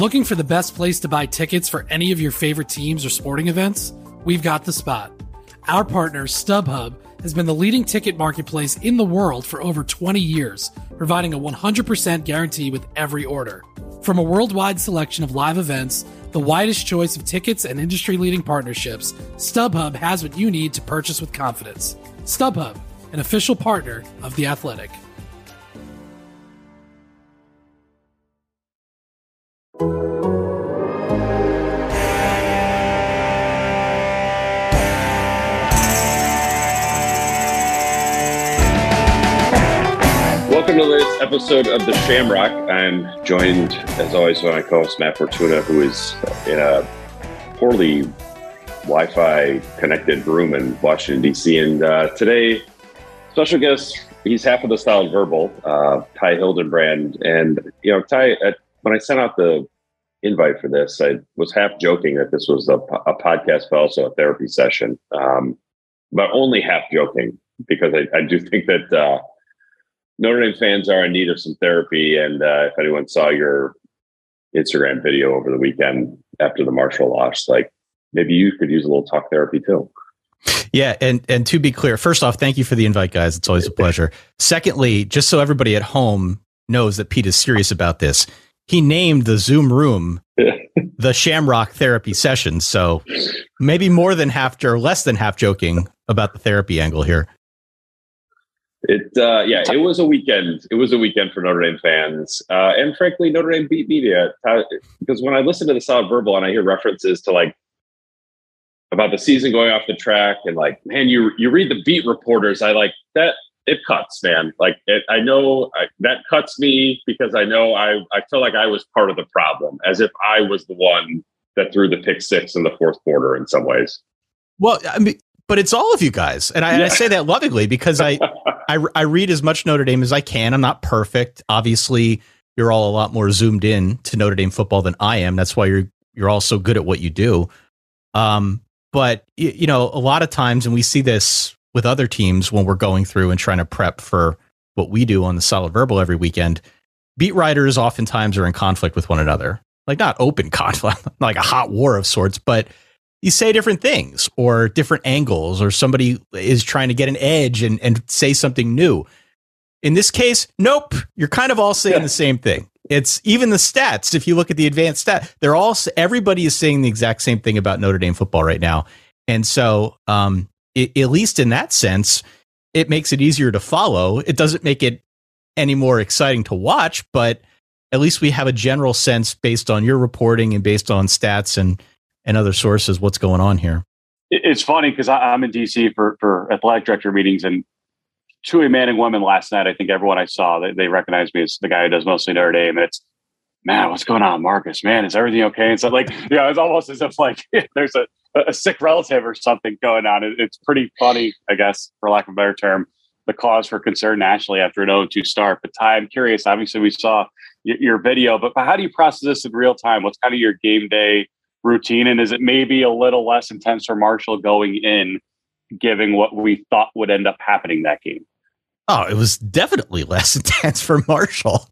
Looking for the best place to buy tickets for any of your favorite teams or sporting events? We've got the spot. Our partner, StubHub, has been the leading ticket marketplace in the world for over 20 years, providing a 100% guarantee with every order. From a worldwide selection of live events, the widest choice of tickets and industry-leading partnerships, StubHub has what you need to purchase with confidence. StubHub, an official partner of The Athletic. Welcome to the latest episode of The Shamrock. I'm joined, as always, by my co-host Matt Fortuna, who is in a poorly Wi-Fi connected room in Washington, D.C. And today, special guest, he's half of the Solid Verbal, Ty Hildenbrand. And, Ty, when I sent out the invite for this, I was half joking that this was a podcast, but also a therapy session, but only half joking, because I do think that Notre Dame fans are in need of some therapy. And if anyone saw your Instagram video over the weekend after the Marshall loss, like maybe you could use a little talk therapy too. Yeah. And to be clear, first off, thank you for the invite, guys. It's always a pleasure. Secondly, just so everybody at home knows that Pete is serious about this, he named the Zoom room the Shamrock Therapy Session. So maybe more than half or less than half joking about the therapy angle here. It was a weekend. It was a weekend for Notre Dame fans, and frankly, Notre Dame beat media. Because when I listen to the Solid Verbal and I hear references to about the season going off the track, and man, you read the beat reporters, I like that. It cuts, man. I know that cuts me, because I know I feel like I was part of the problem, as if I was the one that threw the pick six in the fourth quarter in some ways. Well, I mean, but it's all of you guys. And I say that lovingly, because I read as much Notre Dame as I can. I'm not perfect. Obviously, you're all a lot more zoomed in to Notre Dame football than I am. That's why you're all so good at what you do. But, a lot of times, and we see this with other teams when we're going through and trying to prep for what we do on the Solid Verbal every weekend, beat writers oftentimes are in conflict with one another. Like, not open conflict, like a hot war of sorts, but you say different things or different angles, or somebody is trying to get an edge and say something new. In this case, nope. You're kind of all saying the same thing. It's even the stats. If you look at the advanced stat, everybody is saying the exact same thing about Notre Dame football right now. And so, at least in that sense, it makes it easier to follow. It doesn't make it any more exciting to watch, but at least we have a general sense based on your reporting and based on stats and other sources, what's going on here. It's funny because I'm in DC for athletic director meetings, and two man and women last night, I think everyone I saw, they recognized me as the guy who does mostly Notre Dame. And it's, man, what's going on, Marcus? Man, is everything okay? And so it's almost as if there's a sick relative or something going on. It's pretty funny, I guess, for lack of a better term, the cause for concern nationally after an 0-2 start. But Ty, I'm curious, obviously we saw your video, but how do you process this in real time? What's kind of your game day routine, and is it maybe a little less intense for Marshall going in, given what we thought would end up happening that game? Oh, it was definitely less intense for Marshall.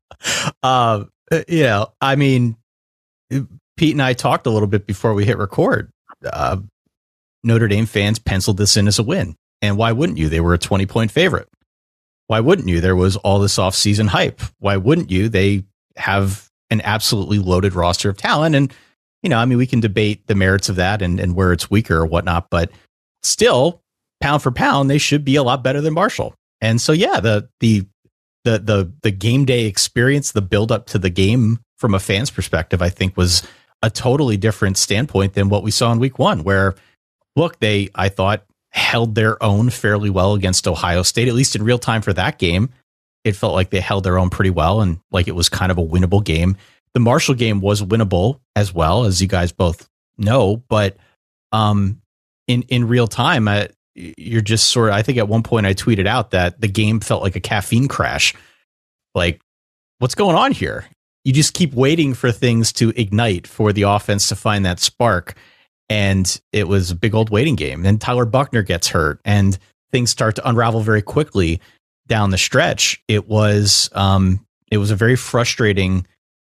I mean, Pete and I talked a little bit before we hit record. Notre Dame fans penciled this in as a win, and why wouldn't you? They were a 20-point favorite. Why wouldn't you? There was all this offseason hype. Why wouldn't you? They have an absolutely loaded roster of talent, and we can debate the merits of that and where it's weaker or whatnot, but still, pound for pound, they should be a lot better than Marshall. And so, yeah, the game day experience, the build up to the game from a fan's perspective, I think was a totally different standpoint than what we saw in week one, where, look, I thought, held their own fairly well against Ohio State, at least in real time for that game. It felt like they held their own pretty well and like it was kind of a winnable game. The Marshall game was winnable as well, as you guys both know, but in real time, you're just sort of, I think at one point I tweeted out that the game felt like a caffeine crash. Like, what's going on here? You just keep waiting for things to ignite, for the offense to find that spark. And it was a big old waiting game. Then Tyler Buchner gets hurt and things start to unravel very quickly down the stretch. It was a very frustrating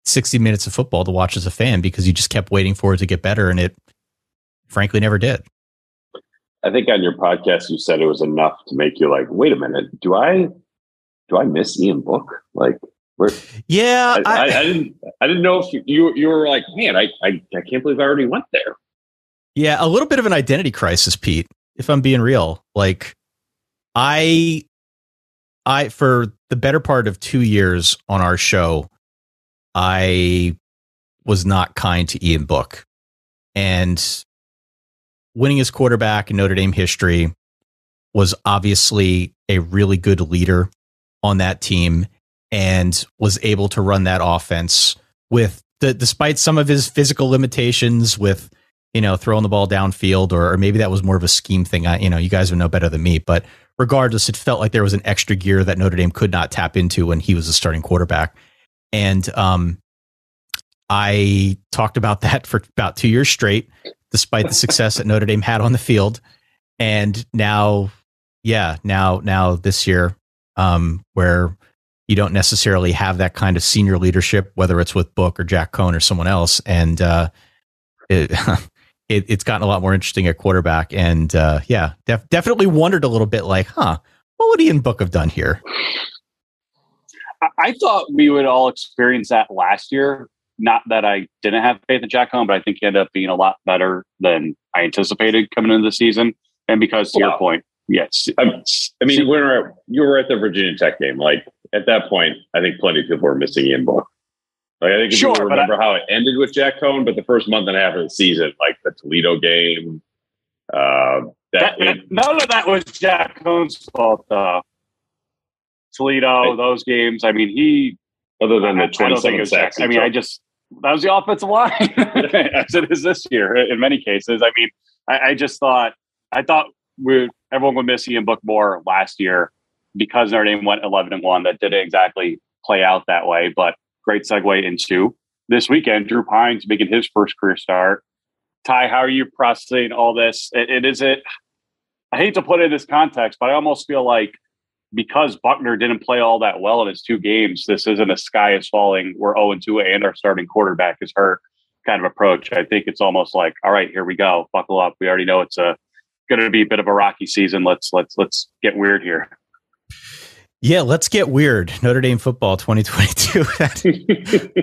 60 minutes of football to watch as a fan because you just kept waiting for it to get better, and it frankly never did. I think on your podcast you said it was enough to make you like, wait a minute, do I miss Ian Book? Like, yeah, I didn't know if you were like, man, I can't believe I already went there. Yeah, a little bit of an identity crisis, Pete, if I'm being real. Like, I for the better part of 2 years on our show, I was not kind to Ian Book. And winning as quarterback in Notre Dame history, was obviously a really good leader on that team and was able to run that offense with despite some of his physical limitations with, throwing the ball downfield, or maybe that was more of a scheme thing. You guys would know better than me, but regardless, it felt like there was an extra gear that Notre Dame could not tap into when he was a starting quarterback. And I talked about that for about 2 years straight, despite the success that Notre Dame had on the field. And now this year, where you don't necessarily have that kind of senior leadership, whether it's with Book or Jack Cohn or someone else. And it's gotten a lot more interesting at quarterback. And definitely wondered a little bit like, what would Ian Book have done here? I thought we would all experience that last year. Not that I didn't have faith in Jack Cohn, but I think he ended up being a lot better than I anticipated coming into the season. And because to your point, yes. I mean, you were at the Virginia Tech game. Like, at that point, I think plenty of people were missing Ian Book. Like, I think people remember how it ended with Jack Cohn, but the first month and a half of the season, like the Toledo game, none of that was Jack Cohn's fault. Toledo, those games. I mean, he other than the 27 sacks. I mean, that was the offensive line as it is this year in many cases. I mean, I thought everyone would miss Ian Book more last year because Notre Dame went 11-1. That didn't exactly play out that way, but great segue into this weekend. Drew Pyne's making his first career start. Ty, how are you processing all this? I hate to put it in this context, but I almost feel like because Buckner didn't play all that well in his 2 games, this isn't a sky is falling, we're 0-2 and our starting quarterback is hurt kind of approach. I think it's almost like, all right, here we go. Buckle up. We already know it's going to be a bit of a rocky season. Let's get weird here. Yeah, let's get weird. Notre Dame football 2022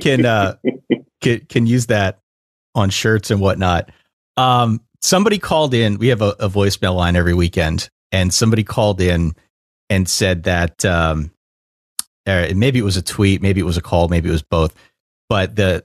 can use that on shirts and whatnot. Somebody called in. We have a voicemail line every weekend, and somebody called in and said that maybe it was a tweet, maybe it was a call, maybe it was both. But the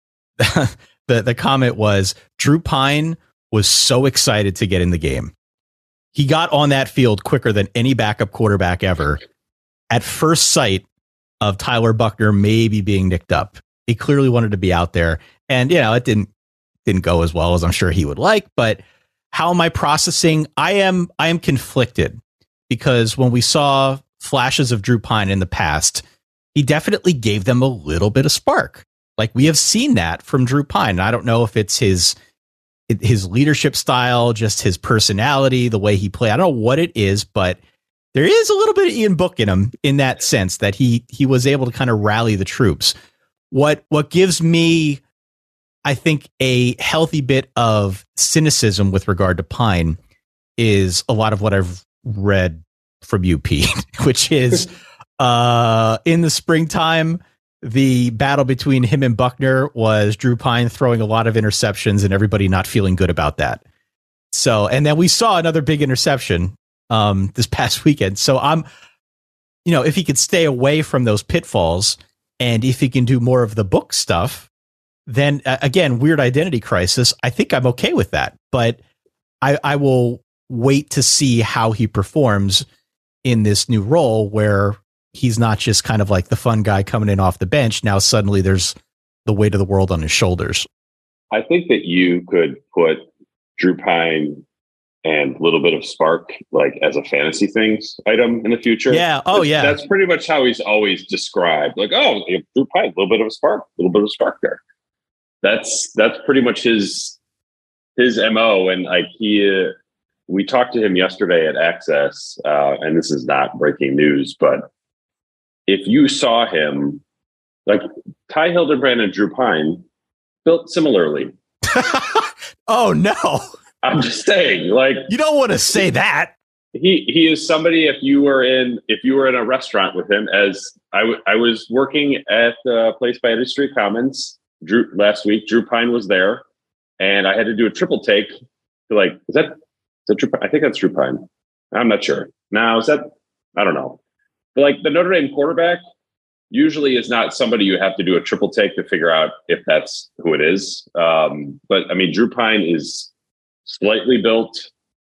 comment was Drew Pyne was so excited to get in the game. He got on that field quicker than any backup quarterback ever. At first sight of Tyler Buckner maybe being nicked up, he clearly wanted to be out there, and it didn't go as well as I'm sure he would like. But how am I processing? I am conflicted, because when we saw flashes of Drew Pyne in the past, he definitely gave them a little bit of spark. Like, we have seen that from Drew Pyne. And I don't know if it's his leadership style, just his personality, the way he played. I don't know what it is, but there is a little bit of Ian Book in him in that sense that he was able to kind of rally the troops. What gives me, I think, a healthy bit of cynicism with regard to Pyne is a lot of what I've read from you, Pete, which is in the springtime, the battle between him and Buckner was Drew Pyne throwing a lot of interceptions and everybody not feeling good about that. So, and then we saw another big interception this past weekend. So if he could stay away from those pitfalls and if he can do more of the Book stuff, then again, weird identity crisis. I think I'm okay with that, but I will wait to see how he performs in this new role where he's not just kind of like the fun guy coming in off the bench. Now suddenly there's the weight of the world on his shoulders. I think that you could put Drew Pyne and a little bit of spark, like, as a fantasy things item in the future. Yeah. Oh, yeah. That's pretty much how he's always described. Like, oh, Drew Pyne, a little bit of a spark there. That's pretty much his MO. And like we talked to him yesterday at Access, and this is not breaking news, but if you saw him Like Ty Hildebrand and Drew Pine built similarly. Oh no! I'm just saying, like, you don't want to say that. He is somebody. If you were in a restaurant with him, as I was working at a place by Industry Commons last week. Drew Pine was there, and I had to do a triple take. Like, is that Drew Pine? I think that's Drew Pine. I'm not sure. Now, is that? I don't know. But like the Notre Dame quarterback usually is not somebody you have to do a triple take to figure out if that's who it is. But I mean, Drew Pine is slightly built.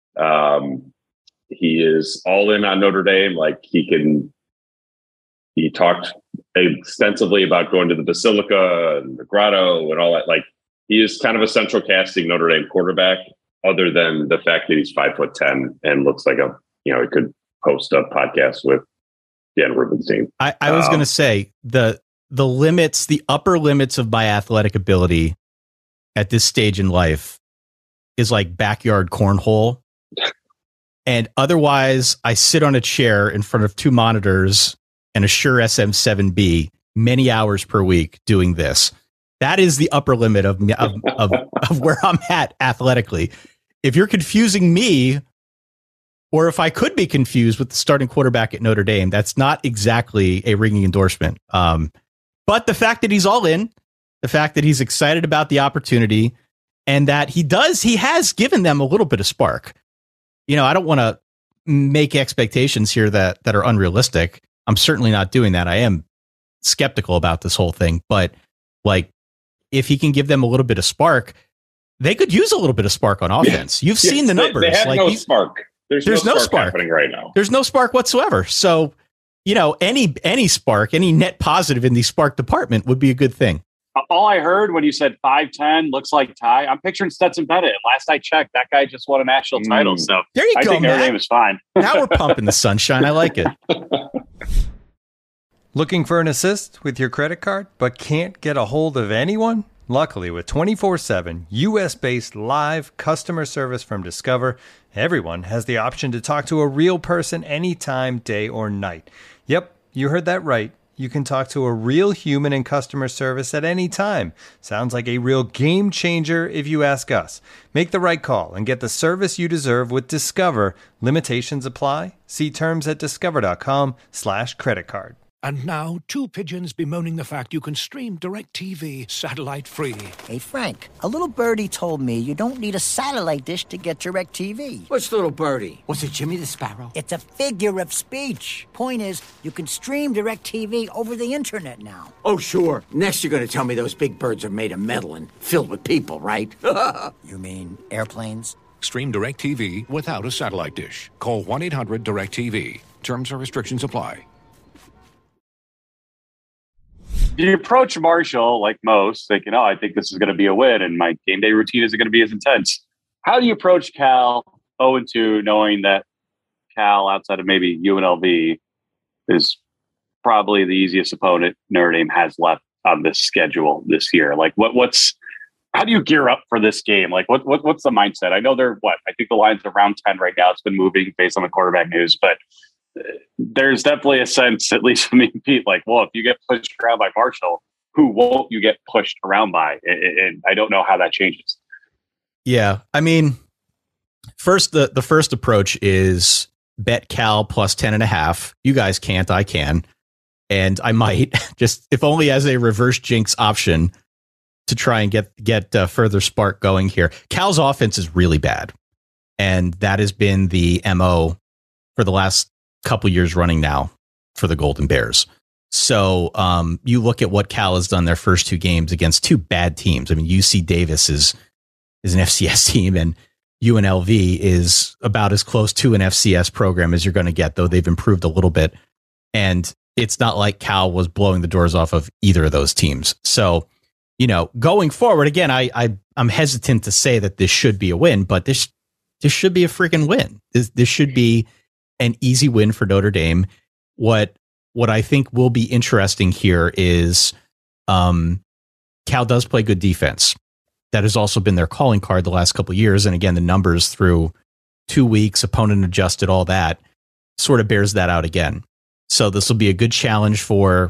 He is all in on Notre Dame. Like he talked extensively about going to the Basilica and the Grotto and all that. Like he is kind of a central casting Notre Dame quarterback, other than the fact that he's 5'10" and looks like he could host a podcast with Dan Rubenstein. I was going to say the limits, the upper limits of my athletic ability at this stage in life is like backyard cornhole. And otherwise, I sit on a chair in front of two monitors and a Shure SM7B many hours per week doing this. That is the upper limit of where I'm at athletically. If you're confusing me, or if I could be confused with the starting quarterback at Notre Dame, that's not exactly a ringing endorsement. But the fact that he's all in, the fact that he's excited about the opportunity, and that he has given them a little bit of spark. I don't want to make expectations here that are unrealistic. I'm certainly not doing that. I am skeptical about this whole thing, but like, if he can give them a little bit of spark, they could use a little bit of spark on offense. You've seen the numbers. They have no spark. There's no spark happening right now. There's no spark whatsoever. So, any spark, any net positive in the spark department would be a good thing. All I heard when you said 5'10" looks like Ty, I'm picturing Stetson Bennett. Last I checked, that guy just won a national title. So there you go, think Notre Dame is fine. Now we're pumping the sunshine. I like it. Looking for an assist with your credit card, but can't get a hold of anyone? Luckily, with 24/7 U.S.-based live customer service from Discover, everyone has the option to talk to a real person anytime, day or night. Yep, you heard that right. You can talk to a real human in customer service at any time. Sounds like a real game changer if you ask us. Make the right call and get the service you deserve with Discover. Limitations apply. See terms at discover.com/creditcard. And now, two pigeons bemoaning the fact you can stream DirecTV satellite-free. Hey, Frank, a little birdie told me you don't need a satellite dish to get DirecTV. Which little birdie? Was it Jimmy the Sparrow? It's a figure of speech. Point is, you can stream DirecTV over the internet now. Oh, sure. Next you're going to tell me those big birds are made of metal and filled with people, right? You mean airplanes? Stream DirecTV without a satellite dish. Call 1-800-DirecTV. Terms and restrictions apply. You approach Marshall like most, thinking, I think this is going to be a win and my game day routine isn't going to be as intense. How do you approach Cal 0-2, knowing that Cal, outside of maybe UNLV, is probably the easiest opponent Notre Dame has left on this schedule this year? Like, how do you gear up for this game? Like, what's the mindset? I know I think the line's around 10 right now. It's been moving based on the quarterback news, but there's definitely a sense, at least for me and Pete, like, well, if you get pushed around by Marshall, who won't you get pushed around by? And I don't know how that changes. Yeah. I mean, the first approach is bet Cal plus 10.5. You guys can't, I can. And I might just, if only as a reverse jinx option to try and get further spark going here. Cal's offense is really bad. And that has been the MO for the last couple years running now for the Golden Bears. So you look at what Cal has done their first two games against two bad teams. I mean, UC Davis is an FCS team, and UNLV is about as close to an FCS program as you're going to get, though they've improved a little bit. And it's not like Cal was blowing the doors off of either of those teams. So, going forward, again, I'm hesitant to say that this should be a win, but this should be a freaking win. This should be an easy win for Notre Dame. What I think will be interesting here is Cal does play good defense. That has also been their calling card the last couple of years. And again, the numbers through 2 weeks, opponent adjusted, all that sort of bears that out again. So this will be a good challenge for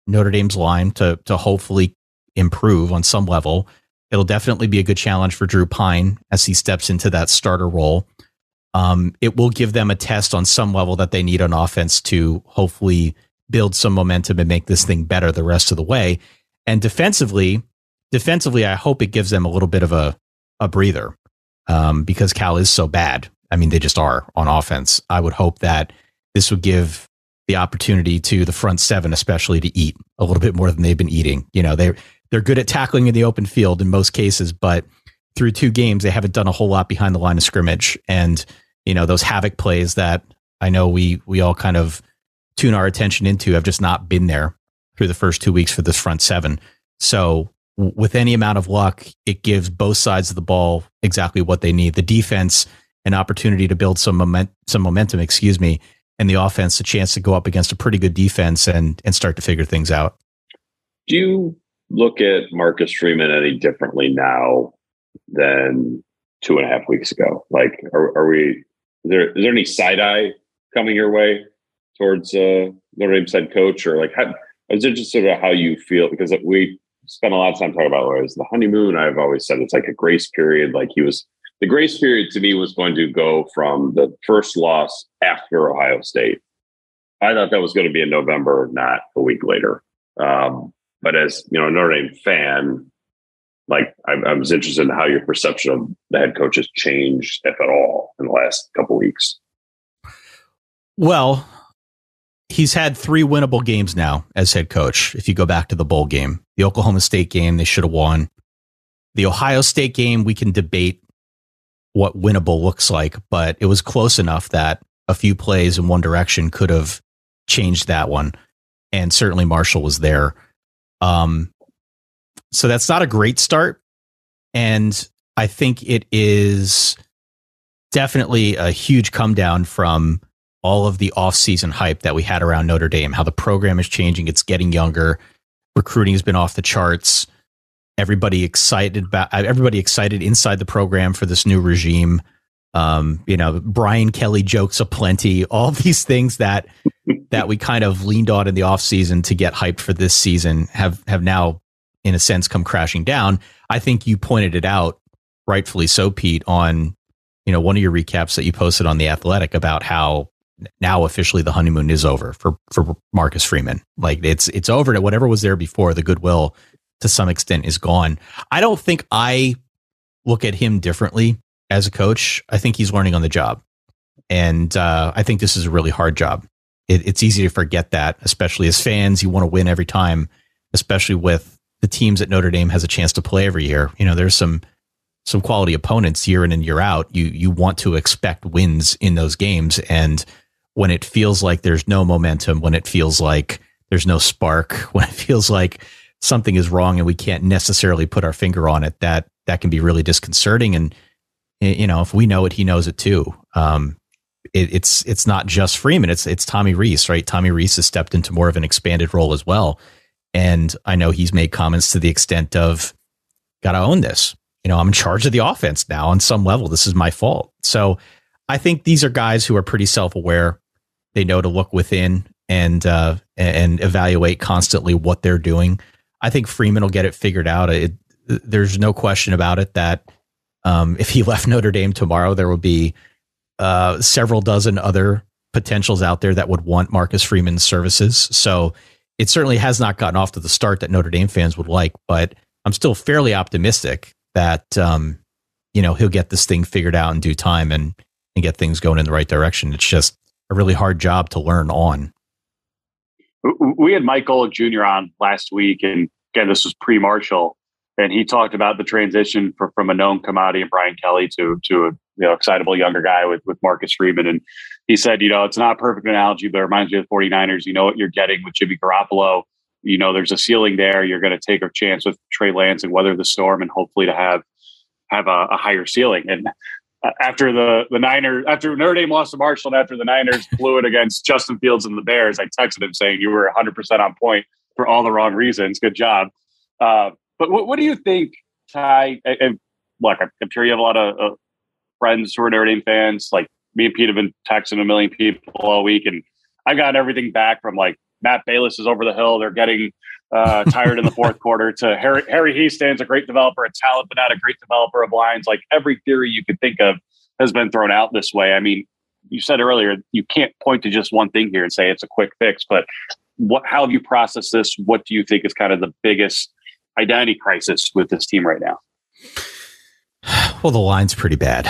Notre Dame's line to hopefully improve on some level. It'll definitely be a good challenge for Drew Pine as he steps into that starter role. It will give them a test on some level that they need on offense to hopefully build some momentum and make this thing better the rest of the way. And defensively, I hope it gives them a little bit of a breather because Cal is so bad. I mean, they just are on offense. I would hope that this would give the opportunity to the front seven, especially, to eat a little bit more than they've been eating. You know, they're good at tackling in the open field in most cases, but through 2 games, they haven't done a whole lot behind the line of scrimmage. And, you know, those havoc plays that I know we all kind of tune our attention into have just not been there through the first 2 weeks for this front seven. So with any amount of luck, it gives both sides of the ball exactly what they need. The defense an opportunity to build some momentum, and the offense a chance to go up against a pretty good defense and start to figure things out. Do you look at Marcus Freeman any differently now than 2.5 weeks ago? Like, is there any side eye coming your way towards Notre Dame's head coach, or like, I was interested in how you feel, because we spent a lot of time talking about what is the honeymoon. I've always said it's like a grace period. Like, the grace period to me was going to go from the first loss after Ohio State. I thought that was going to be in November, not a week later. But as you know, a Notre Dame fan, like I was interested in how your perception of the head coach has changed, if at all, in the last couple of weeks. Well, he's had 3 winnable games now as head coach. If you go back to the bowl game, the Oklahoma State game, they should have won. The Ohio State game, we can debate what winnable looks like, but it was close enough that a few plays in one direction could have changed that one. And certainly Marshall was there. So that's not a great start. And I think it is definitely a huge come down from all of the offseason hype that we had around Notre Dame, how the program is changing. It's getting younger. Recruiting has been off the charts. Everybody excited inside the program for this new regime. Brian Kelly jokes aplenty, all these things that we kind of leaned on in the offseason to get hyped for this season have now, in a sense, come crashing down. I think you pointed it out, rightfully so, Pete, on one of your recaps that you posted on The Athletic about how now officially the honeymoon is over for Marcus Freeman. Like it's over. To whatever was there before, the goodwill to some extent is gone. I don't think I look at him differently as a coach. I think he's learning on the job. And I think this is a really hard job. It's easy to forget that, especially as fans. You want to win every time, especially with the teams that Notre Dame has a chance to play every year. There's some quality opponents year in and year out. You want to expect wins in those games. And when it feels like there's no momentum, when it feels like there's no spark, when it feels like something is wrong and we can't necessarily put our finger on it, that can be really disconcerting. And if we know it, he knows it too. It's not just Freeman. It's Tommy Rees, right? Tommy Rees has stepped into more of an expanded role as well. And I know he's made comments to the extent of, got to own this. I'm in charge of the offense now on some level. This is my fault. So I think these are guys who are pretty self-aware. They know to look within and evaluate constantly what they're doing. I think Freeman will get it figured out. There's no question about it that if he left Notre Dame tomorrow, there will be several dozen other potentials out there that would want Marcus Freeman's services. So it certainly has not gotten off to the start that Notre Dame fans would like, but I'm still fairly optimistic that he'll get this thing figured out in due time and get things going in the right direction. It's just a really hard job to learn on. We had Mike Golick Jr. on last week, and again, this was pre-Marshall, and he talked about the transition from a known commodity in Brian Kelly to a excitable younger guy with Marcus Freeman. And he said, it's not a perfect analogy, but it reminds me of the 49ers. You know what you're getting with Jimmy Garoppolo. There's a ceiling there. You're going to take a chance with Trey Lance and weather the storm, and hopefully to have a higher ceiling. And after the Niners, after Notre Dame lost to Marshall, and after the Niners blew it against Justin Fields and the Bears, I texted him saying you were 100% on point for all the wrong reasons. Good job. But what do you think, Ty? And look, I'm sure you have a lot of friends who are Notre Dame fans. Like me and Pete have been texting a million people all week, and I've gotten everything back from like Matt Balis is over the hill. They're getting tired in the fourth quarter, to Harry Hiestan's a great developer of talent, but not a great developer of lines. Like, every theory you could think of has been thrown out this way. I mean, you said earlier, you can't point to just one thing here and say it's a quick fix, but how have you processed this? What do you think is kind of the biggest identity crisis with this team right now? Well, the line's pretty bad.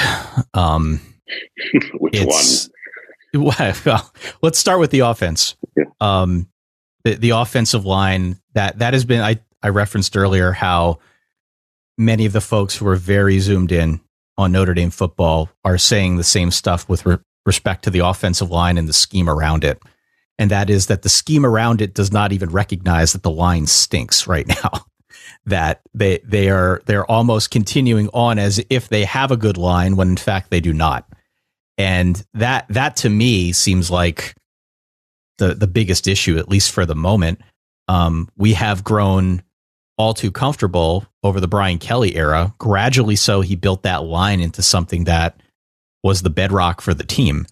Which one? Well, let's start with the offense. Yeah. The offensive line that has been, I referenced earlier how many of the folks who are very zoomed in on Notre Dame football are saying the same stuff with respect to the offensive line and the scheme around it. And that is that the scheme around it does not even recognize that the line stinks right now. That they're almost continuing on as if they have a good line when in fact they do not. And that to me seems like the biggest issue, at least for the moment. We have grown all too comfortable over the Brian Kelly era. Gradually so, he built that line into something that was the bedrock for the team.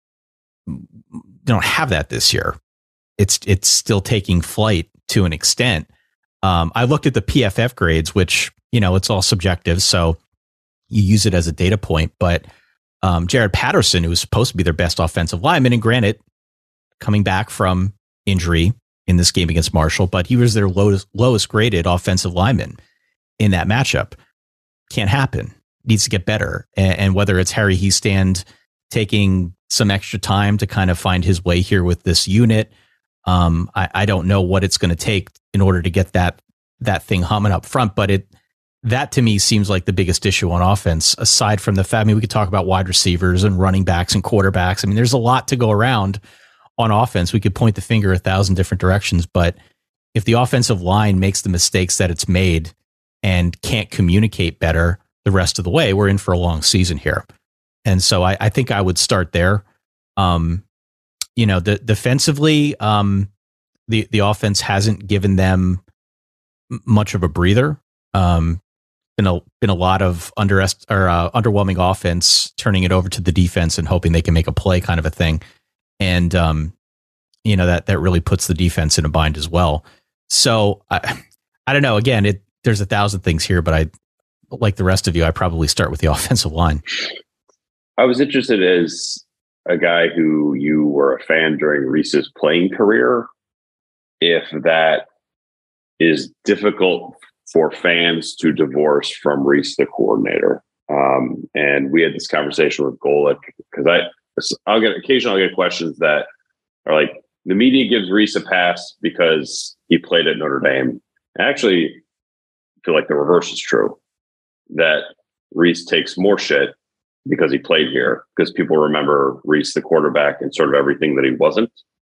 Don't have that this year. It's still taking flight to an extent. I looked at the PFF grades, which, it's all subjective, so you use it as a data point. But Jared Patterson, who was supposed to be their best offensive lineman, and granted, coming back from injury in this game against Marshall, but he was their lowest graded offensive lineman in that matchup. Can't happen. Needs to get better. And whether it's Harry Hiestand taking some extra time to kind of find his way here with this unit, I don't know what it's going to take in order to get that thing humming up front. But that to me seems like the biggest issue on offense, aside from the fact, we could talk about wide receivers and running backs and quarterbacks. There's a lot to go around on offense. We could point the finger 1,000 different directions, but if the offensive line makes the mistakes that it's made and can't communicate better the rest of the way, we're in for a long season here. And so I think I would start there. Defensively, the offense hasn't given them much of a breather. Been a lot of underwhelming offense, turning it over to the defense and hoping they can make a play, kind of a thing. And that really puts the defense in a bind as well. So I don't know. Again, there's 1,000 things here, but like the rest of you, I probably start with the offensive line. I was interested as a guy who you were a fan during Reese's playing career, if that is difficult for fans to divorce from Reese, the coordinator. And we had this conversation with Golick, because I'll get questions that are like, the media gives Reese a pass because he played at Notre Dame. I actually feel like the reverse is true, that Reese takes more shit because he played here, because people remember Reese, the quarterback, and sort of everything that he wasn't.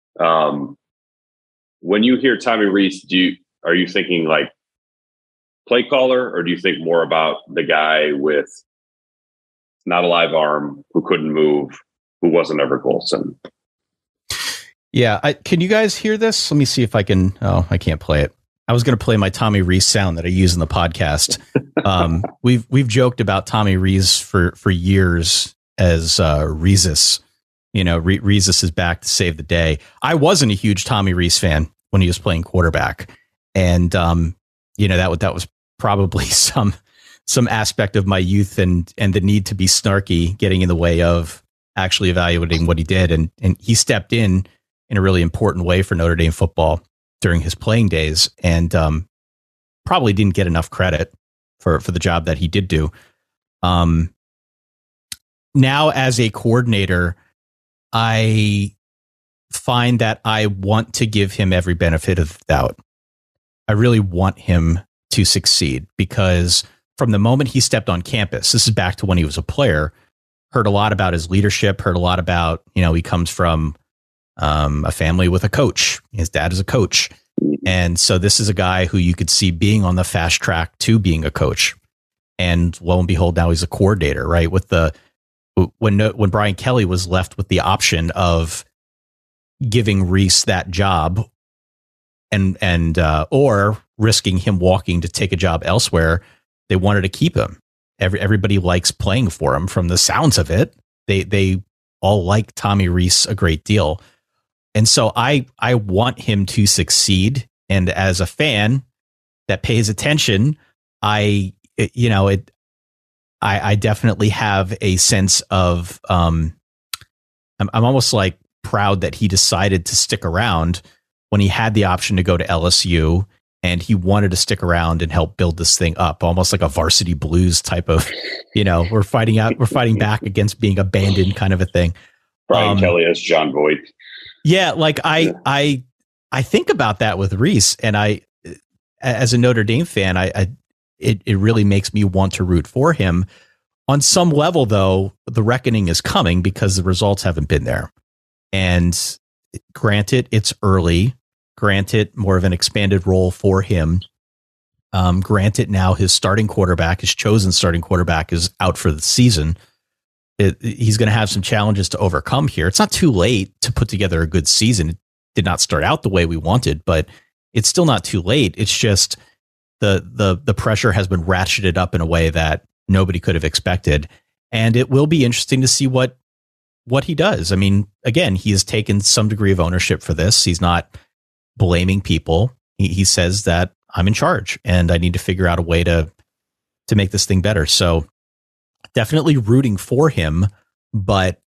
When you hear Tommy Reese, are you thinking like play caller, or do you think more about the guy with not a live arm, who couldn't move, who wasn't ever Golson? Yeah. Can you guys hear this? Let me see if I can. Oh, I can't play it. I was going to play my Tommy Reese sound that I use in the podcast. We've joked about Tommy Reese for years as Reesus. Reesus is back to save the day. I wasn't a huge Tommy Reese fan when he was playing quarterback, and that was probably some aspect of my youth and the need to be snarky getting in the way of actually evaluating what he did. And he stepped in a really important way for Notre Dame football during his playing days, and probably didn't get enough credit for the job that he did do. Now as a coordinator, I find that I want to give him every benefit of the doubt. I really want him to succeed, because from the moment he stepped on campus, this is back to when he was a player, heard a lot about his leadership, heard a lot about, he comes from a family with a coach. His dad is a coach. And so this is a guy who you could see being on the fast track to being a coach. And lo and behold, now he's a coordinator, right? When Brian Kelly was left with the option of giving Reese that job and or risking him walking to take a job elsewhere, they wanted to keep him. Everybody likes playing for him from the sounds of it. They all like Tommy Reese a great deal. And so I want him to succeed. And as a fan that pays attention, I definitely have a sense of I'm almost like proud that he decided to stick around when he had the option to go to LSU, and he wanted to stick around and help build this thing up, almost like a Varsity Blues type of, we're fighting back against being abandoned kind of a thing. Brian Kelly as John Voight. Yeah, like I think about that with Reese, and I, as a Notre Dame fan, it really makes me want to root for him. On some level, though, the reckoning is coming because the results haven't been there. And granted, it's early. Granted, more of an expanded role for him. Granted, now his chosen starting quarterback, is out for the season. He's going to have some challenges to overcome here. It's not too late to put together a good season. It did not start out the way we wanted, but it's still not too late. It's just the pressure has been ratcheted up in a way that nobody could have expected. And it will be interesting to see what he does. I mean, again, he has taken some degree of ownership for this. He's not blaming people. He says that I'm in charge and I need to figure out a way to make this thing better. So definitely rooting for him, but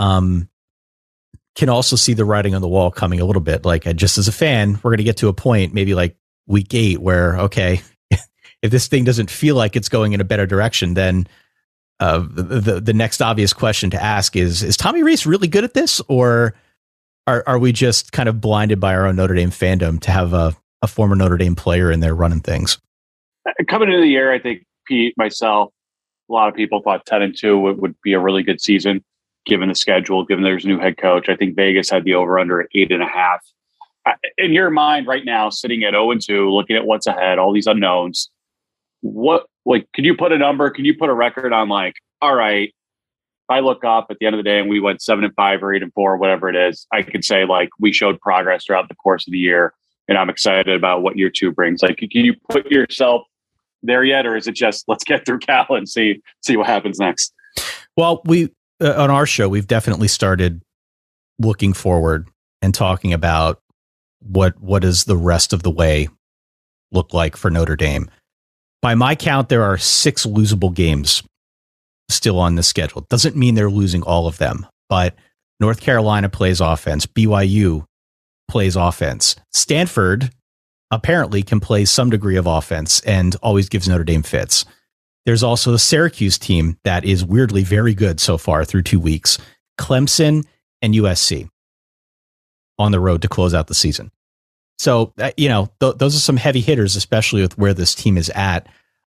can also see the writing on the wall coming a little bit. Like, just as a fan, we're going to get to a point, maybe like week 8, where, okay, if this thing doesn't feel like it's going in a better direction, then the next obvious question to ask is Tommy Rees really good at this, or are we just kind of blinded by our own Notre Dame fandom to have a former Notre Dame player in there running things? Coming into the year, I think Pete, myself, a lot of people thought 10-2 would be a really good season, given the schedule, given there's a new head coach. I think Vegas had the over-under at 8.5. In your mind right now, sitting at 0-2, looking at what's ahead, all these unknowns, can you put a number? Can you put a record on, like, all right, if I look up at the end of the day and we went 7-5 or 8-4, whatever it is, I could say, like, we showed progress throughout the course of the year, and I'm excited about what year 2 brings. Like, can you put yourself there yet, or is it just let's get through Cal and see what happens next? Well, we on our show, we've definitely started looking forward and talking about what does the rest of the way look like for Notre Dame. By my count, there are 6 losable games still on the schedule. Doesn't mean they're losing all of them, but North Carolina plays offense. BYU plays offense. Stanford apparently can play some degree of offense and always gives Notre Dame fits. There's also the Syracuse team that is weirdly very good so far through 2 weeks. Clemson and USC on the road to close out the season. So, those are some heavy hitters, especially with where this team is at.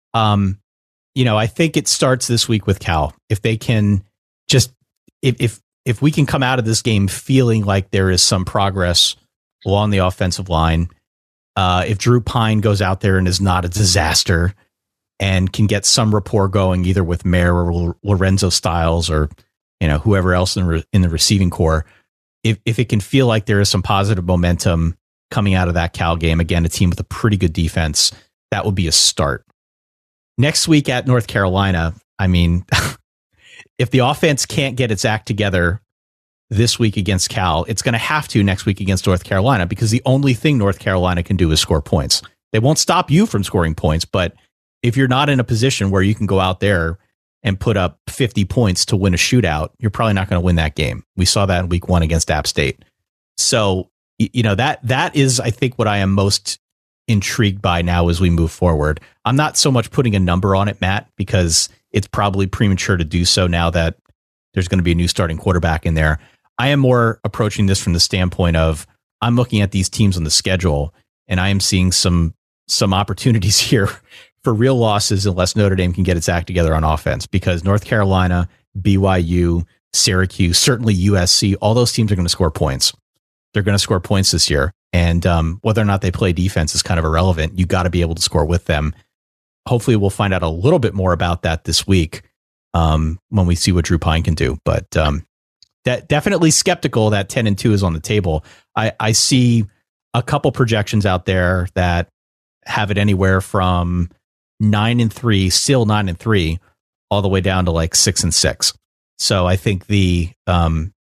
I think it starts this week with Cal. If they can just, if we can come out of this game feeling like there is some progress along the offensive line, if Drew Pine goes out there and is not a disaster and can get some rapport going either with Mayer or Lorenzo Styles or, whoever else in the receiving core, if it can feel like there is some positive momentum coming out of that Cal game, again, a team with a pretty good defense, that would be a start. Next week at North Carolina, I mean, if the offense can't get its act together this week against Cal, it's going to have to next week against North Carolina, because the only thing North Carolina can do is score points. They won't stop you from scoring points, but if you're not in a position where you can go out there and put up 50 points to win a shootout, you're probably not going to win that game. We saw that in week 1 against App State. So, that is, I think, what I am most intrigued by now as we move forward. I'm not so much putting a number on it, Matt, because it's probably premature to do so now that there's going to be a new starting quarterback in there. I am more approaching this from the standpoint of I'm looking at these teams on the schedule and I am seeing some opportunities here for real losses unless Notre Dame can get its act together on offense, because North Carolina, BYU, Syracuse, certainly USC, all those teams are going to score points. They're going to score points this year. And whether or not they play defense is kind of irrelevant. You got to be able to score with them. Hopefully we'll find out a little bit more about that this week when we see what Drew Pine can do. But that definitely skeptical that 10-2 is on the table. I see a couple projections out there that have it anywhere from 9-3, still 9-3, all the way down to like 6-6. So I think the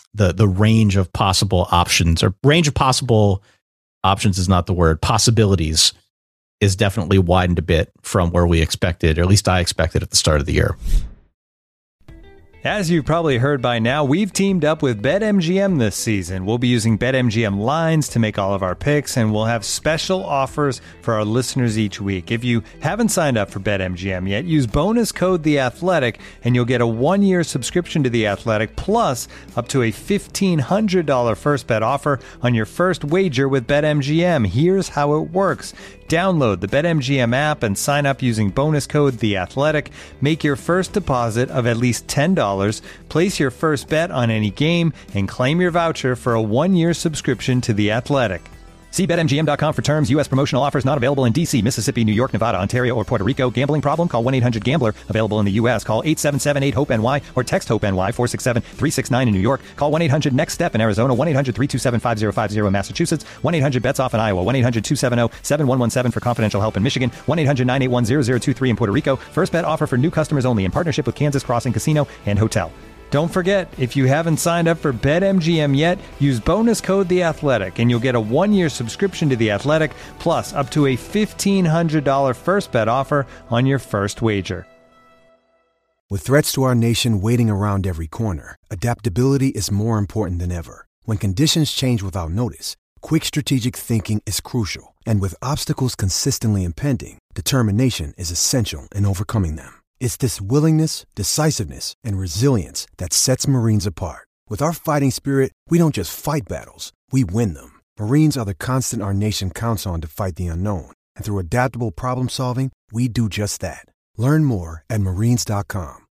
the range of possible options, or range of possible options is not the word, possibilities is definitely widened a bit from where we expected, or at least I expected at the start of the year. As you've probably heard by now, we've teamed up with BetMGM this season. We'll be using BetMGM lines to make all of our picks, and we'll have special offers for our listeners each week. If you haven't signed up for BetMGM yet, use bonus code The Athletic, and you'll get a 1-year subscription to The Athletic, plus up to a $1,500 first bet offer on your first wager with BetMGM. Here's how it works. Download the BetMGM app and sign up using bonus code The Athletic. Make your first deposit of at least $10. Place your first bet on any game and claim your voucher for a 1-year subscription to The Athletic. See BetMGM.com for terms. U.S. promotional offers not available in D.C., Mississippi, New York, Nevada, Ontario, or Puerto Rico. Gambling problem? Call 1-800-GAMBLER. Available in the U.S. Call 877-8-HOPE-NY or text HOPE-NY 467-369 in New York. Call 1-800-NEXT-STEP in Arizona. 1-800-327-5050 in Massachusetts. 1-800-BETS-OFF in Iowa. 1-800-270-7117 for confidential help in Michigan. 1-800-981-0023 in Puerto Rico. First bet offer for new customers only in partnership with Kansas Crossing Casino and Hotel. Don't forget, if you haven't signed up for BetMGM yet, use bonus code The Athletic, and you'll get a 1-year subscription to The Athletic, plus up to a $1,500 first bet offer on your first wager. With threats to our nation waiting around every corner, adaptability is more important than ever. When conditions change without notice, quick strategic thinking is crucial. And with obstacles consistently impending, determination is essential in overcoming them. It's this willingness, decisiveness, and resilience that sets Marines apart. With our fighting spirit, we don't just fight battles, we win them. Marines are the constant our nation counts on to fight the unknown. And through adaptable problem solving, we do just that. Learn more at Marines.com.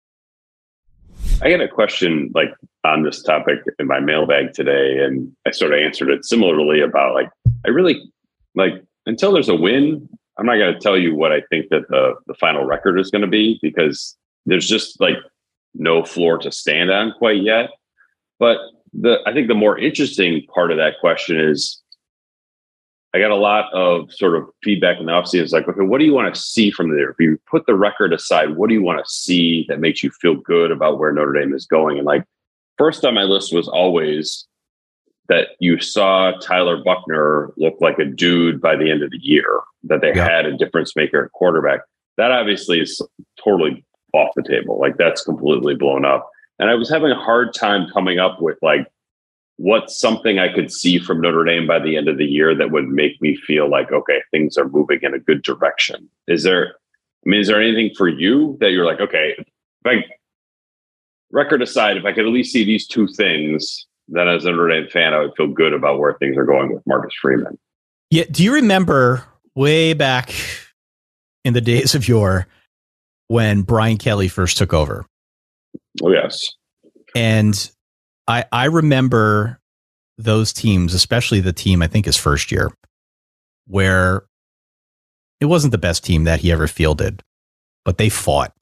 I got a question on this topic in my mailbag today, and I sort of answered it similarly about I really until there's a win, I'm not going to tell you what I think that the final record is going to be, because there's just no floor to stand on quite yet. But I think the more interesting part of that question is, I got a lot of sort of feedback in the offseason. It's okay, what do you want to see from there? If you put the record aside, what do you want to see that makes you feel good about where Notre Dame is going? And first on my list was always that you saw Tyler Buchner look like a dude by the end of the year, that they had a difference maker at quarterback. That obviously is totally off the table. That's completely blown up. And I was having a hard time coming up with what's something I could see from Notre Dame by the end of the year that would make me feel okay, things are moving in a good direction. Is there anything for you that you're okay, record aside, if I could at least see these two things, then as a Notre Dame fan, I would feel good about where things are going with Marcus Freeman. Yeah. Do you remember way back in the days of yore when Brian Kelly first took over? Oh, yes. And I remember those teams, especially the team, I think his first year, where it wasn't the best team that he ever fielded, but they fought.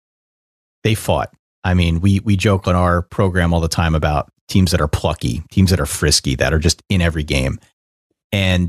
I mean, we joke on our program all the time about teams that are plucky, teams that are frisky, that are just in every game. And,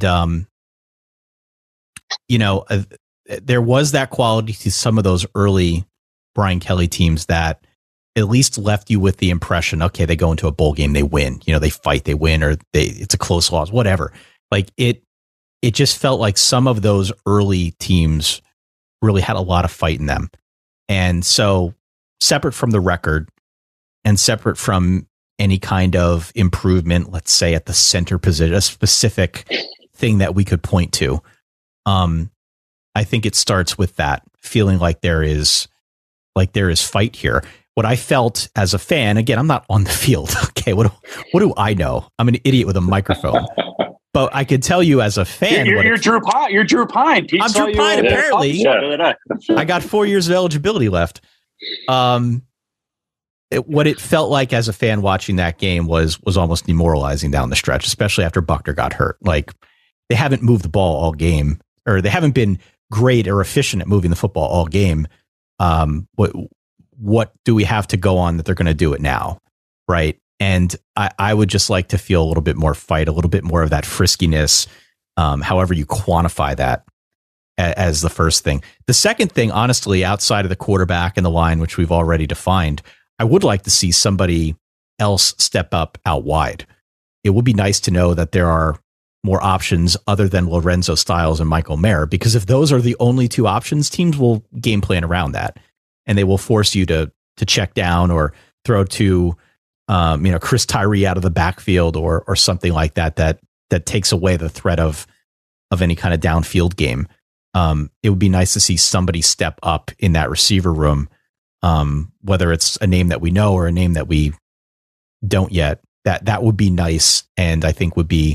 there was that quality to some of those early Brian Kelly teams that at least left you with the impression, okay, they go into a bowl game, they win, they fight, they win, or it's a close loss, whatever. It just felt like some of those early teams really had a lot of fight in them. And so separate from the record and separate from any kind of improvement, let's say at the center position, a specific thing that we could point to, I think it starts with that feeling like there is fight here. What I felt as a fan, again, I'm not on the field. Okay, what do I know? I'm an idiot with a microphone. But I could tell you as a fan, you're Drew Pine. You're Drew Pine. Pete I'm Drew Pine. Apparently, I got 4 years of eligibility left. What it felt like as a fan watching that game was almost demoralizing down the stretch, especially after Buchner got hurt. They haven't moved the ball all game, or they haven't been great or efficient at moving the football all game. What do we have to go on that they're going to do it now? Right. And I would just like to feel a little bit more fight, a little bit more of that friskiness, however you quantify that as the first thing. The second thing, honestly, outside of the quarterback and the line, which we've already defined, I would like to see somebody else step up out wide. It would be nice to know that there are more options other than Lorenzo Styles and Michael Mayer, because if those are the only two options, teams will game plan around that, and they will force you to check down or throw to Chris Tyree out of the backfield or something like that takes away the threat of any kind of downfield game. It would be nice to see somebody step up in that receiver room, whether it's a name that we know or a name that we don't yet. That would be nice, and I think would be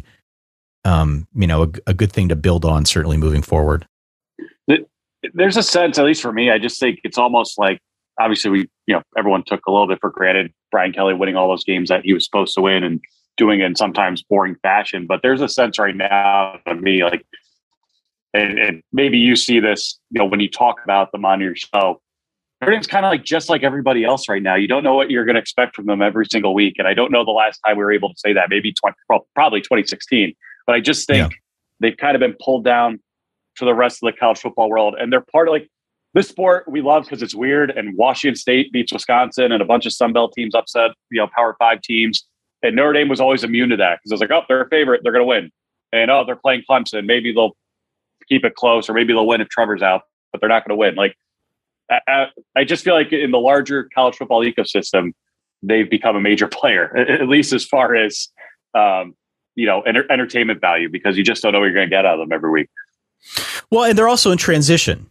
a good thing to build on, certainly moving forward. There's a sense, at least for me, I just think it's almost like, obviously everyone took a little bit for granted Brian Kelly winning all those games that he was supposed to win and doing it in sometimes boring fashion. But there's a sense right now to me, like, and maybe you see this, when you talk about them on your show, everything's kind of like just like everybody else right now. You don't know what you're going to expect from them every single week. And I don't know the last time we were able to say that, maybe probably 2016. But I just think they've kind of been pulled down for the rest of the college football world. And they're part of, like, this sport we love because it's weird. And Washington State beats Wisconsin and a bunch of Sun Belt teams upset, Power 5 teams. And Notre Dame was always immune to that because it's like, oh, they're a favorite, they're going to win. And they're playing Clemson. Maybe they'll keep it close, or maybe they'll win if Trevor's out, but they're not going to win. Like, I just feel like in the larger college football ecosystem, they've become a major player, at least as far as, entertainment value, because you just don't know what you're going to get out of them every week. Well, and they're also in transition.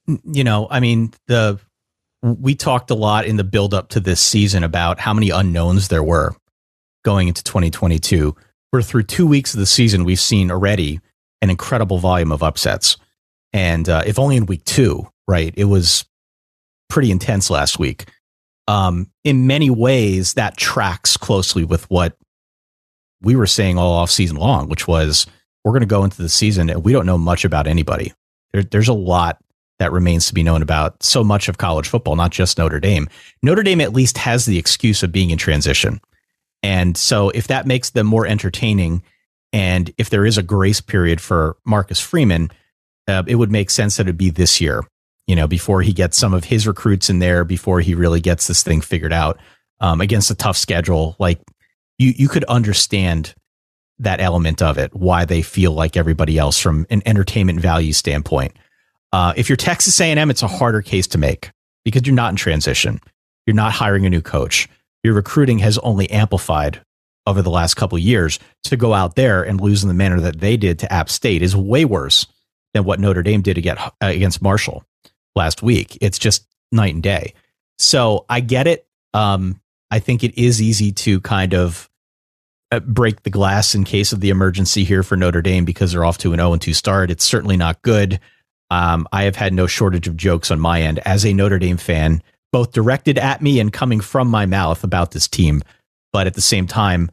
We talked a lot in the build up to this season about how many unknowns there were going into 2022. We're through 2 weeks of the season. We've seen already an incredible volume of upsets. And if only in week 2, right? It was pretty intense last week. In many ways, that tracks closely with what we were saying all off season long, which was we're going to go into the season and we don't know much about anybody. There's a lot that remains to be known about so much of college football, not just Notre Dame. Notre Dame at least has the excuse of being in transition. And so if that makes them more entertaining, and if there is a grace period for Marcus Freeman, it would make sense that it'd be this year, before he gets some of his recruits in there, before he really gets this thing figured out against a tough schedule. Like, you could understand that element of it, why they feel like everybody else from an entertainment value standpoint. If you're Texas A&M, it's a harder case to make because you're not in transition. You're not hiring a new coach. Your recruiting has only amplified over the last couple of years. To go out there and lose in the manner that they did to App State is way worse than what Notre Dame did against Marshall last week. It's just night and day. So I get it. I think it is easy to kind of break the glass in case of the emergency here for Notre Dame because they're off to an 0-2 start. It's certainly not good. I have had no shortage of jokes on my end as a Notre Dame fan, both directed at me and coming from my mouth about this team. But at the same time,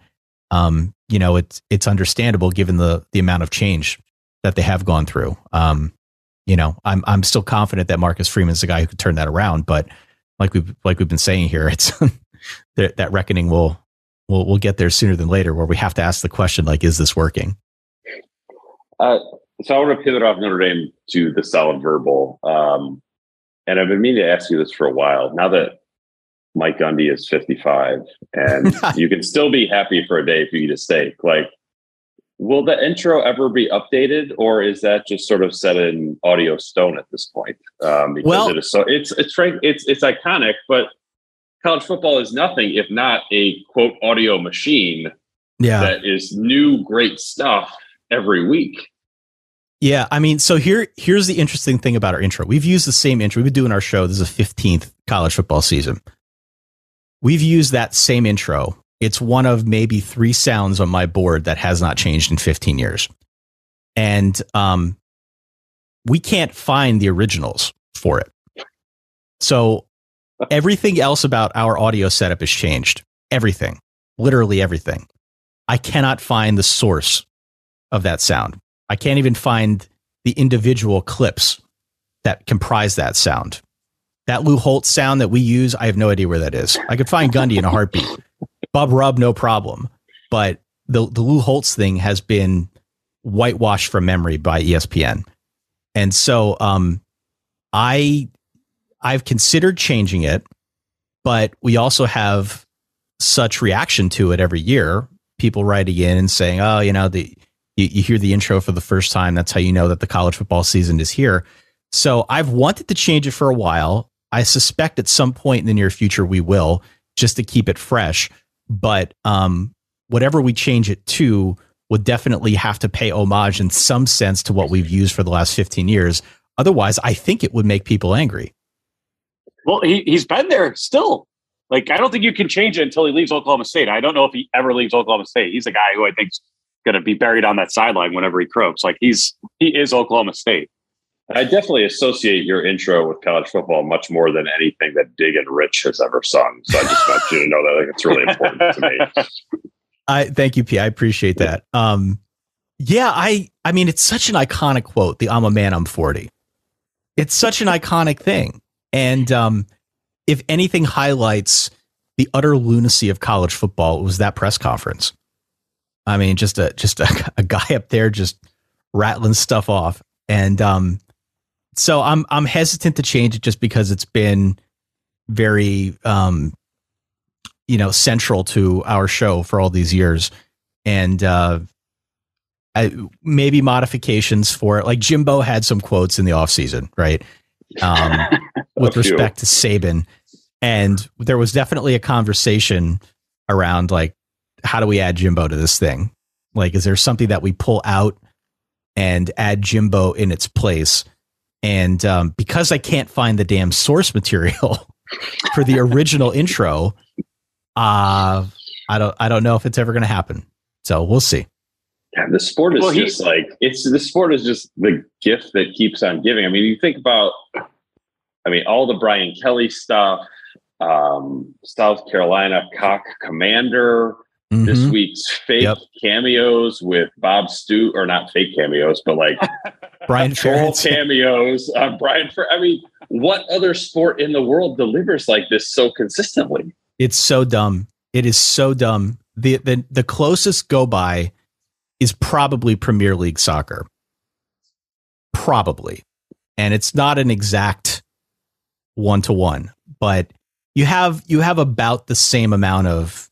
it's understandable given the amount of change that they have gone through. I'm still confident that Marcus Freeman's the guy who could turn that around. But like we've been saying here, it's that reckoning will get there sooner than later, where we have to ask the question, like, is this working? So I want to pivot off Notre Dame to the solid verbal. And I've been meaning to ask you this for a while. Now that Mike Gundy is 55 and you can still be happy for a day if you eat a steak, like, will the intro ever be updated, or is that just sort of set in audio stone at this point? Because it is so it's iconic, but college football is nothing if not a quote audio machine that is new great stuff every week. Yeah, so here's the interesting thing about our intro. We've used the same intro. We've been doing our show. This is the 15th college football season. We've used that same intro. It's one of maybe 3 sounds on my board that has not changed in 15 years. And we can't find the originals for it. So everything else about our audio setup has changed. Everything. Literally everything. I cannot find the source of that sound. I can't even find the individual clips that comprise that sound. That Lou Holtz sound that we use, I have no idea where that is. I could find Gundy in a heartbeat. Bub Rub, no problem. But the Lou Holtz thing has been whitewashed from memory by ESPN. And so I've considered changing it, but we also have such reaction to it every year. People writing in and saying, oh, you hear the intro for the first time. That's how you know that the college football season is here. So I've wanted to change it for a while. I suspect at some point in the near future we will, just to keep it fresh. But whatever we change it to would definitely have to pay homage in some sense to what we've used for the last 15 years. Otherwise, I think it would make people angry. Well, he's been there still. Like, I don't think you can change it until he leaves Oklahoma State. I don't know if he ever leaves Oklahoma State. He's a guy who I think's going to be buried on that sideline whenever he croaks. Like, he is Oklahoma State. I definitely associate your intro with college football much more than anything that Dig and Rich has ever sung. So I just want you to know that it's really important to me. Thank you, P. I appreciate that. Yeah, I mean, it's such an iconic quote. The "I'm a man, I'm 40." It's such an iconic thing. And if anything highlights the utter lunacy of college football, it was that press conference. I mean, just a guy up there just rattling stuff off. And so I'm hesitant to change it just because it's been very central to our show for all these years. And maybe modifications for it. Like Jimbo had some quotes in the offseason, right? With respect to Saban. And there was definitely a conversation around, like, how do we add Jimbo to this thing? Like, is there something that we pull out and add Jimbo in its place? And because I can't find the damn source material for the original intro, I don't know if it's ever going to happen. So we'll see. Yeah, the sport is the sport is just the gift that keeps on giving. I mean, you think about, all the Brian Kelly stuff, South Carolina Cock Commander, this week's fake cameos with Bob Stoops, or not fake cameos, but like Brian Ferentz cameos. Brian, what other sport in the world delivers like this so consistently? It's so dumb. It is so dumb. The closest go by is probably Premier League soccer. Probably. And it's not an exact 1-to-1, but you have about the same amount of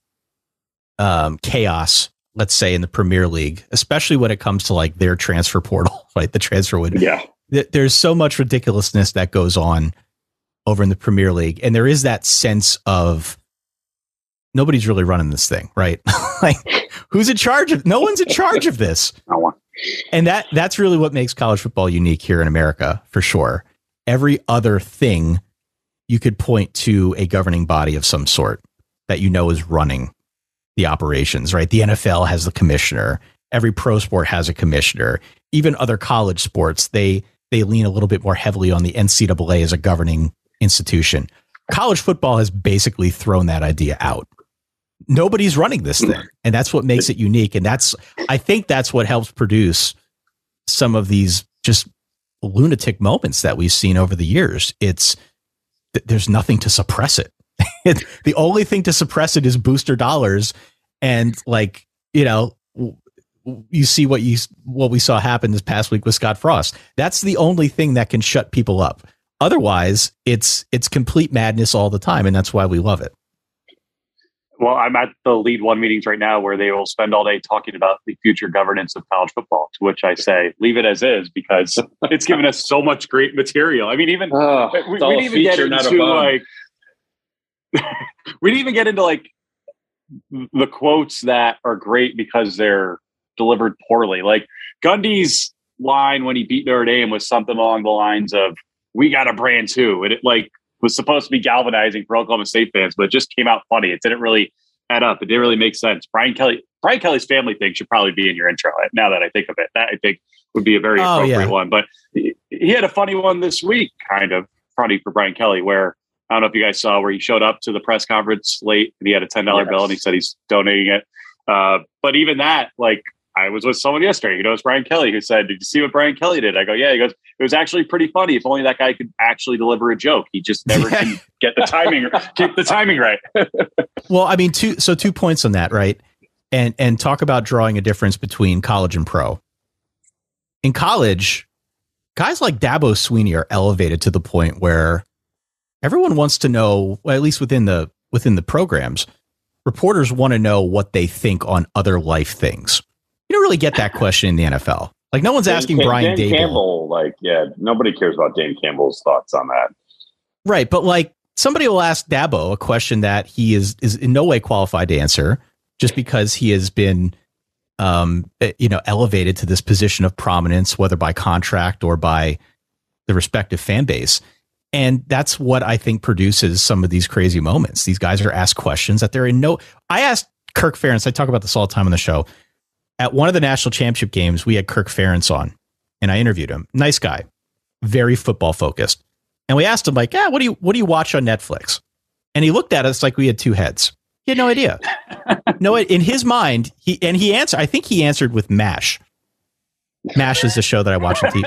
chaos, let's say, in the Premier League, especially when it comes to like their transfer portal, right? The transfer window. Yeah. There's so much ridiculousness that goes on over in the Premier League. And there is that sense of nobody's really running this thing, right? Like, who's in charge of? No one's in charge of this. And that's really what makes college football unique here in America, for sure. Every other thing you could point to a governing body of some sort that is running the operations, right? The NFL has the commissioner. Every pro sport has a commissioner. Even other college sports, they lean a little bit more heavily on the NCAA as a governing institution. College football has basically thrown that idea out. Nobody's running this thing, and that's what makes it unique. And I think that's what helps produce some of these just lunatic moments that we've seen over the years. There's nothing to suppress it. The only thing to suppress it is booster dollars. And you see what we saw happen this past week with Scott Frost. That's the only thing that can shut people up. Otherwise, it's complete madness all the time. And that's why we love it. Well, I'm at the Lead One meetings right now where they will spend all day talking about the future governance of college football, to which I say, leave it as is, because it's given us so much great material. I mean, even we didn't even get into we didn't even get into like the quotes that are great because they're delivered poorly. Like Gundy's line when he beat Notre Dame was something along the lines of, "We got a brand too," and it was supposed to be galvanizing for Oklahoma State fans, but it just came out funny. It didn't really add up. It didn't really make sense. Brian Kelly's family thing should probably be in your intro. Now that I think of it, that I think would be a very appropriate one. But he had a funny one this week, kind of funny for Brian Kelly, where I don't know if you guys saw where he showed up to the press conference late and he had a $10 bill and he said he's donating it. But even that, like, I was with someone yesterday who knows Brian Kelly, who said, "Did you see what Brian Kelly did?" I go, "Yeah." He goes, "It was actually pretty funny. If only that guy could actually deliver a joke. He just never can get the timing, keep the timing right." Well, I mean, 2 points on that, right? And talk about drawing a difference between college and pro. In college, guys like Dabo Swinney are elevated to the point where everyone wants to know, well, at least within the programs, reporters want to know what they think on other life things. You don't really get that question in the NFL. Like, no one's asking Brian Dan Daboll. Campbell, like, yeah, nobody cares about Dan Campbell's thoughts on that. Right, but like somebody will ask Dabo a question that he is in no way qualified to answer, just because he has been, elevated to this position of prominence, whether by contract or by the respective fan base. And that's what I think produces some of these crazy moments. These guys are asked questions that they're in no. I asked Kirk Ferentz. I talk about this all the time on the show. At one of the national championship games, we had Kirk Ferentz on, and I interviewed him. Nice guy, very football focused. And we asked him, like, what do you watch on Netflix? And he looked at us like we had two heads. He had no idea. No, in his mind, he answered. I think he answered with MASH. MASH is the show that I watch on TV.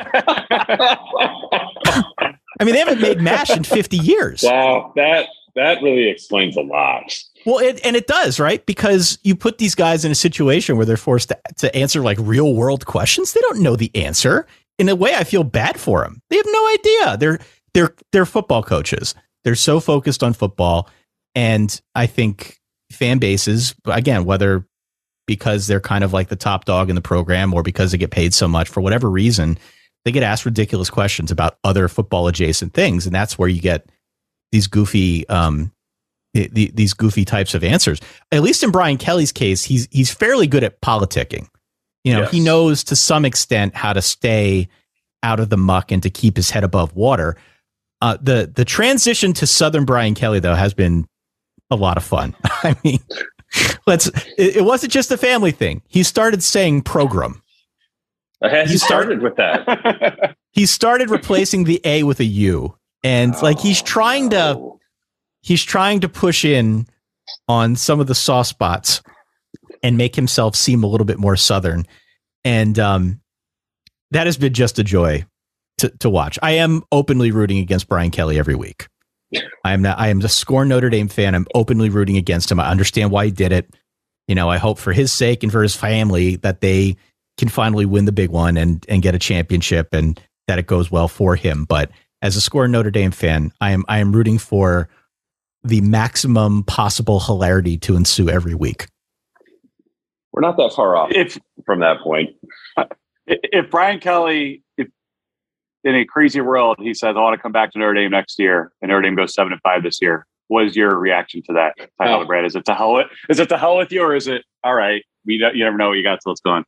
I mean, they haven't made MASH in 50 years. Wow, that really explains a lot. Well, it does, right? Because you put these guys in a situation where they're forced to answer like real world questions. They don't know the answer. In a way, I feel bad for them. They have no idea. They're football coaches. They're so focused on football. And I think fan bases, again, whether because they're kind of like the top dog in the program or because they get paid so much, for whatever reason, they get asked ridiculous questions about other football adjacent things. And that's where you get these goofy, these goofy types of answers. At least in Brian Kelly's case, he's fairly good at politicking. Yes. He knows to some extent how to stay out of the muck and to keep his head above water. The transition to Southern Brian Kelly, though, has been a lot of fun. I mean, it wasn't just a family thing. He started saying program. He started with that. He started replacing the A with a U. And he's trying to push in on some of the soft spots and make himself seem a little bit more Southern. And that has been just a joy to watch. I am openly rooting against Brian Kelly every week. I am a scorned Notre Dame fan. I'm openly rooting against him. I understand why he did it. I hope for his sake and for his family that they can finally win the big one and get a championship and that it goes well for him. But as a scorned Notre Dame fan, I am rooting for the maximum possible hilarity to ensue every week. We're not that far off from that point. If Brian Kelly, in a crazy world, he says, I want to come back to Notre Dame next year, and Notre Dame goes 7-5 this year, what is your reaction to that? Brad, is it to hell with you, or is it all right? You never know what you got till it's gone.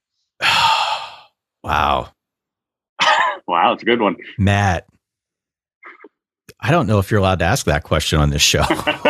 Wow. Wow, it's a good one. Matt, I don't know if you're allowed to ask that question on this show.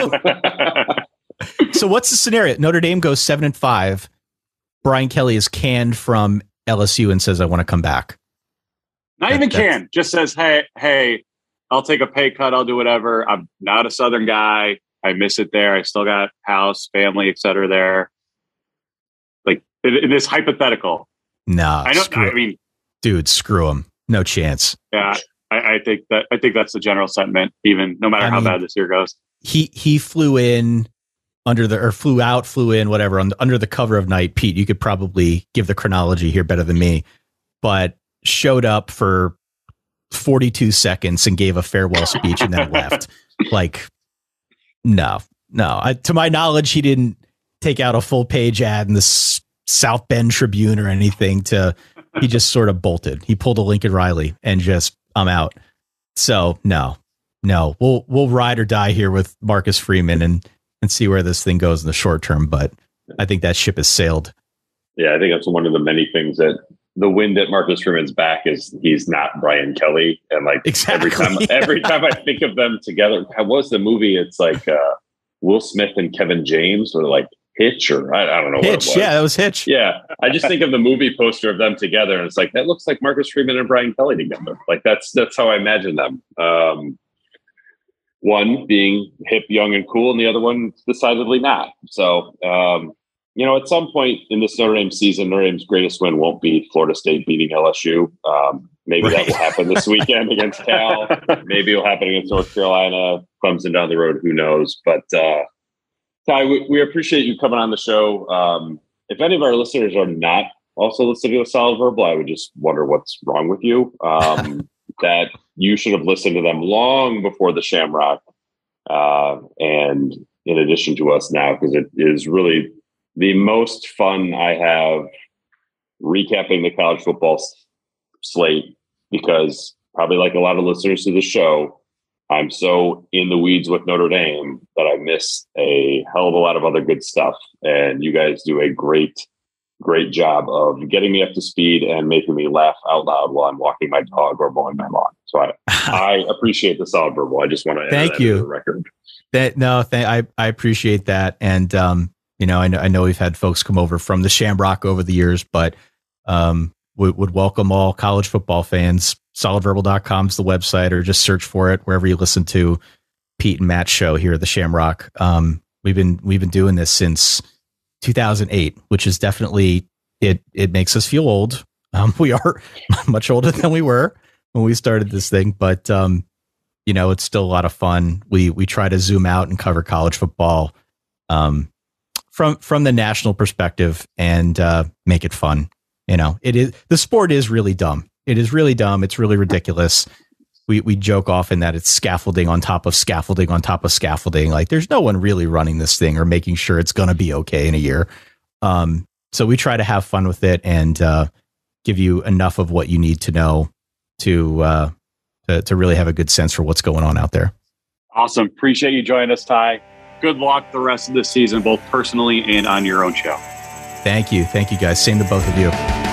So what's the scenario? Notre Dame goes 7-5. Brian Kelly is canned from LSU and says, I want to come back. Not even canned. Just says, hey, I'll take a pay cut. I'll do whatever. I'm not a Southern guy. I miss it there. I still got house, family, et cetera there. Like in this hypothetical. No, dude, screw him. No chance. Yeah, I think that's the general sentiment. Even no matter how bad this year goes, he flew in flew in, whatever, under the cover of night. Pete, you could probably give the chronology here better than me, but showed up for 42 seconds and gave a farewell speech and then left. No. To my knowledge, he didn't take out a full page ad in the South Bend Tribune or anything. He just sort of bolted. He pulled a Lincoln Riley and just, I'm out. So no, we'll ride or die here with Marcus Freeman and see where this thing goes in the short term. But I think that ship has sailed. Yeah, I think that's one of the many things that the wind at Marcus Freeman's back is he's not Brian Kelly. And exactly. every time I think of them together, what was the movie? It's Will Smith and Kevin James, or Hitch, or I don't know. Hitch, yeah, that was Hitch. Yeah, I just think of the movie poster of them together, and it's that looks like Marcus Freeman and Brian Kelly together. That's how I imagine them. One being hip, young, and cool, and the other one decidedly not. So, at some point in this Notre Dame season, Notre Dame's greatest win won't be Florida State beating LSU. Maybe that will happen this weekend against Cal. Maybe it'll happen against North Carolina. Clemson down the road, who knows? But Ty, we appreciate you coming on the show. If any of our listeners are not also listening to Solid Verbal, I would just wonder what's wrong with you. That you should have listened to them long before the Shamrock. And in addition to us now, because it is really the most fun I have recapping the college football slate, because probably like a lot of listeners to the show, I'm so in the weeds with Notre Dame that I miss a hell of a lot of other good stuff. And you guys do a great job of getting me up to speed and making me laugh out loud while I'm walking my dog or mowing my lawn. So I appreciate the solid verbal. I just want to thank you. The record. I appreciate that. And, I know we've had folks come over from the Shamrock over the years, but would welcome all college football fans. Solidverbal.com is the website, or just search for it wherever you listen to Pete and Matt's show here at the Shamrock. We've been doing this since 2008, which is definitely, it makes us feel old. We are much older than we were when we started this thing, but it's still a lot of fun. We try to zoom out and cover college football from the national perspective and make it fun. The sport is really dumb. It is really dumb. It's really ridiculous. We joke often that it's scaffolding on top of scaffolding on top of scaffolding. Like, there's no one really running this thing or making sure it's going to be okay in a year. So we try to have fun with it and give you enough of what you need to know to really have a good sense for what's going on out there. Awesome. Appreciate you joining us, Ty. Good luck the rest of the season, both personally and on your own show. Thank you. Thank you, guys. Same to both of you.